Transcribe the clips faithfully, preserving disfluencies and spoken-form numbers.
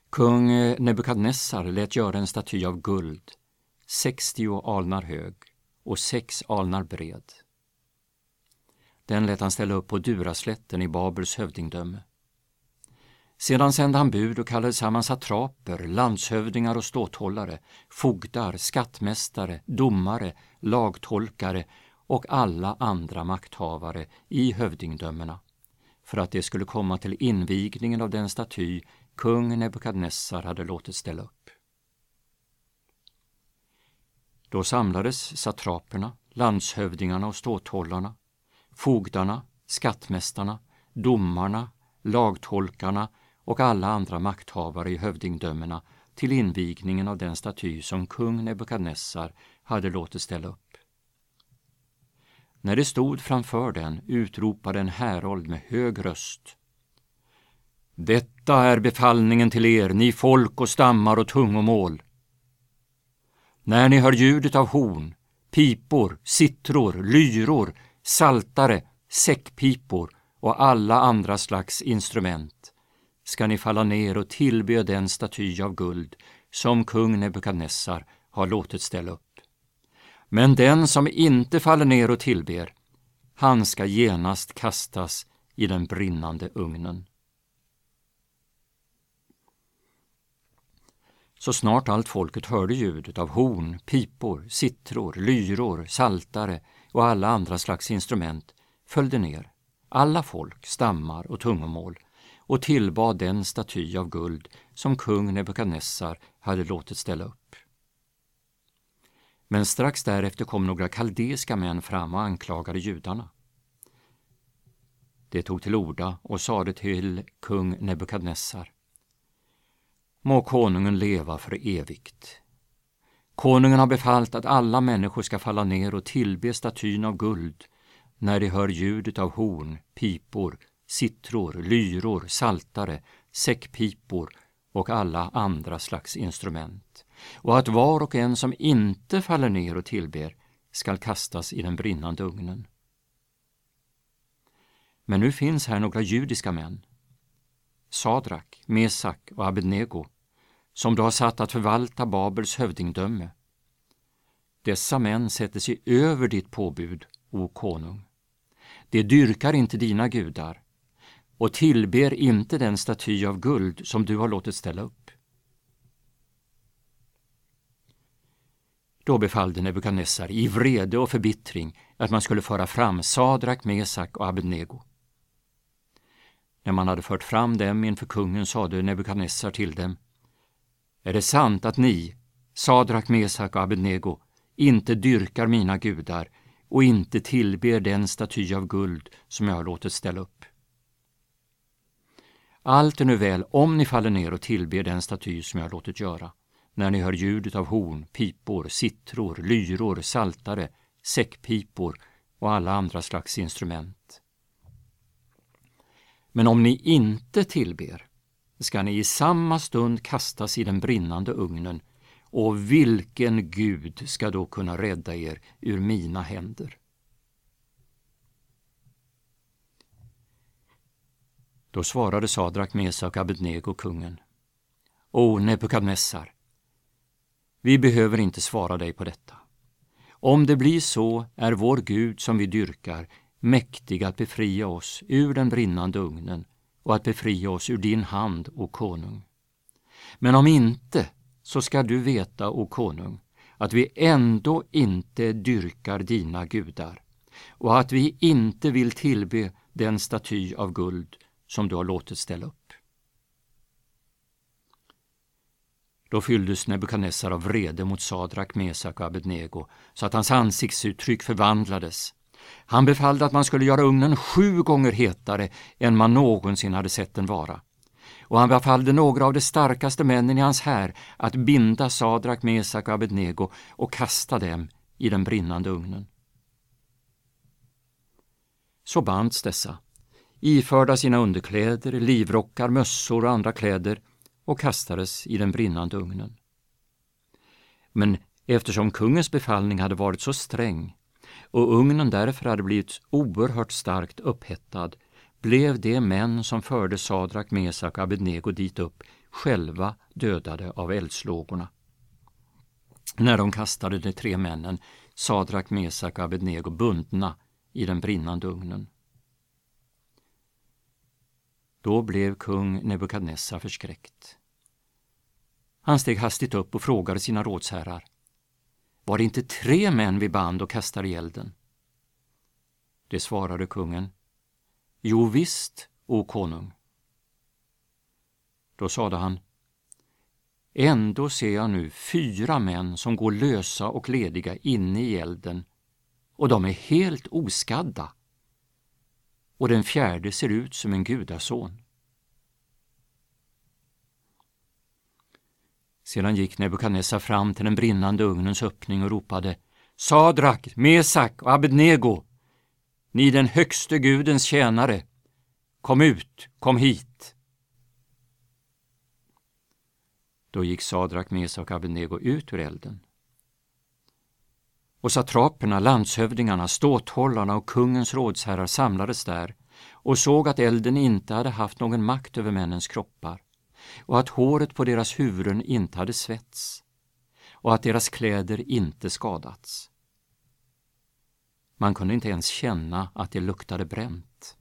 Kung Nebukadnessar lät göra en staty av guld, sextio alnar hög och sex alnar bred. Den lät han ställa upp på Duraslätten i Babels hövdingdöme. Sedan sände han bud och kallade samman satraper, landshövdingar och ståthållare, fogdar, skattmästare, domare, lagtolkare och alla andra makthavare i hövdingdömena, för att det skulle komma till invigningen av den staty kung Nebukadnessar hade låtit ställa upp. Då samlades satraperna, landshövdingarna och ståthållarna, fogdarna, skattmästarna, domarna, lagtolkarna och alla andra makthavare i hövdingdömena till invigningen av den staty som kung Nebukadnessar hade låtit ställa upp. När det stod framför den utropade en härold med hög röst: Detta är befallningen till er, ni folk och stammar och tungomål. När ni hör ljudet av horn, pipor, sittror, lyror, saltare, säckpipor och alla andra slags instrument, ska ni falla ner och tillbe den staty av guld som kung Nebukadnessar har låtit ställa upp. Men den som inte faller ner och tillber, han ska genast kastas i den brinnande ugnen. Så snart allt folket hörde ljudet av horn, pipor, sittror, lyror, saltare och alla andra slags instrument följde ner, alla folk, stammar och tungomål, och tillbad den staty av guld som kung Nebukadnessar hade låtit ställa upp. Men strax därefter kom några kaldeiska män fram och anklagade judarna. De tog till orda och sade till kung Nebukadnessar: Må konungen leva för evigt. Konungen har befallt att alla människor ska falla ner och tillbe statyn av guld när de hör ljudet av horn, pipor, sittror, lyror, saltare, säckpipor och alla andra slags instrument, och att var och en som inte faller ner och tillber skall kastas i den brinnande ugnen. Men nu finns här några judiska män, Sadrak, Mesak och Abednego, som du har satt att förvalta Babels hövdingdöme. Dessa män sätter sig över ditt påbud, o konung. De dyrkar inte dina gudar och tillber inte den staty av guld som du har låtit ställa upp. Då befallde Nebukadnessar i vrede och förbittring att man skulle föra fram Sadrak, Mesak och Abednego. När man hade fört fram dem inför kungen sade Nebukadnessar till dem: Är det sant att ni, Sadrak, Mesak och Abednego, inte dyrkar mina gudar och inte tillber den staty av guld som jag har låtit ställa upp? Allt är nu väl om ni faller ner och tillber den staty som jag har låtit göra, när ni hör ljudet av horn, pipor, sittror, lyror, saltare, säckpipor och alla andra slags instrument. Men om ni inte tillber, ska ni i samma stund kastas i den brinnande ugnen, och vilken Gud ska då kunna rädda er ur mina händer? Då svarade Sadrak, Mesak och Abednego kungen: O Nebukadnessar, vi behöver inte svara dig på detta. Om det blir så är vår Gud som vi dyrkar mäktig att befria oss ur den brinnande ugnen och att befria oss ur din hand, o konung. Men om inte, så ska du veta, o konung, att vi ändå inte dyrkar dina gudar och att vi inte vill tillbe den staty av guld som du har låtit ställa upp. Då fylldes Nebukadnessar av vrede mot Sadrak, Mesak och Abednego, så att hans ansiktsuttryck förvandlades. Han befallde att man skulle göra ugnen sju gånger hetare än man någonsin hade sett den vara. Och han befallde några av de starkaste männen i hans här att binda Sadrak, Mesak och Abednego och kasta dem i den brinnande ugnen. Så bands dessa, iförda sina underkläder, livrockar, mössor och andra kläder, och kastades i den brinnande ugnen. Men eftersom kungens befallning hade varit så sträng och ugnen därför hade blivit oerhört starkt upphettad, blev de män som förde Sadrak, Mesak och Abednego dit upp själva dödade av eldslågorna. När de kastade de tre männen, Sadrak, Mesak och Abednego, bundna i den brinnande ugnen. Då blev kung Nebukadnessar förskräckt. Han steg hastigt upp och frågade sina rådsherrar: var det inte tre män vi band och kastade i elden? Det svarade kungen: jo visst, o konung. Då sade han: ändå ser jag nu fyra män som går lösa och lediga inne i elden, och de är helt oskadda, och den fjärde ser ut som en gudason. Sedan gick Nebukadnessar fram till den brinnande ugnens öppning och ropade: Sadrak, Mesak och Abednego, ni den högste gudens tjänare, kom ut, kom hit. Då gick Sadrak, Mesak och Abednego ut ur elden. Och satraperna, landshövdingarna, ståthållarna och kungens rådsherrar samlades där och såg att elden inte hade haft någon makt över männens kroppar, och att håret på deras huvuden inte hade svetts, och att deras kläder inte skadats. Man kunde inte ens känna att det luktade bränt.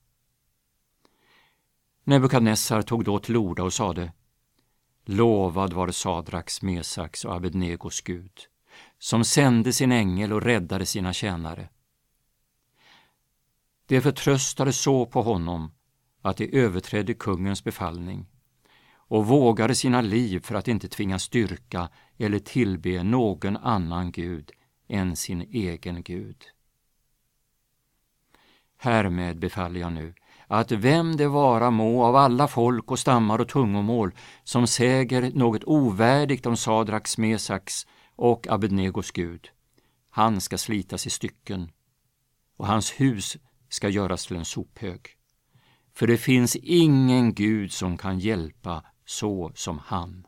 Nebukadnessar tog då till orda och sade: lovad var Sadraks, Mesaks och Abednegos Gud, som sände sin ängel och räddade sina tjänare. De förtröstade så på honom att de överträdde kungens befallning och vågade sina liv för att inte tvingas styrka eller tillbe någon annan gud än sin egen Gud. Härmed befaller jag nu att vem det vara må av alla folk och stammar och tungomål som säger något ovärdigt om Sadraks, Mesaks och Abednegos Gud, han ska slitas i stycken och hans hus ska göras till en sophög. För det finns ingen Gud som kan hjälpa så som han.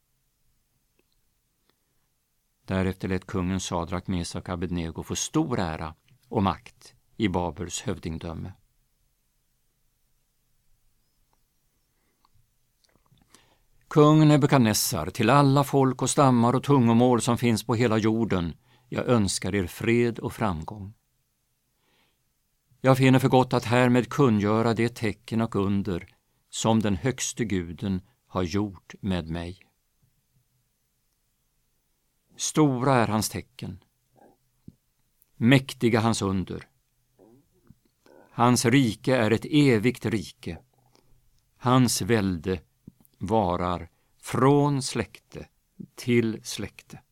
Därefter lät kungen Sadrak, Mesak och Abednego få stor ära och makt i Babels hövdingdöme. Kung Nebukadnessar, till alla folk och stammar och tungomål som finns på hela jorden, jag önskar er fred och framgång. Jag finner för gott att härmed kungöra det tecken och under som den högste guden har gjort med mig. Stora är hans tecken, mäktiga hans under. Hans rike är ett evigt rike. Hans välde varar från släkte till släkte.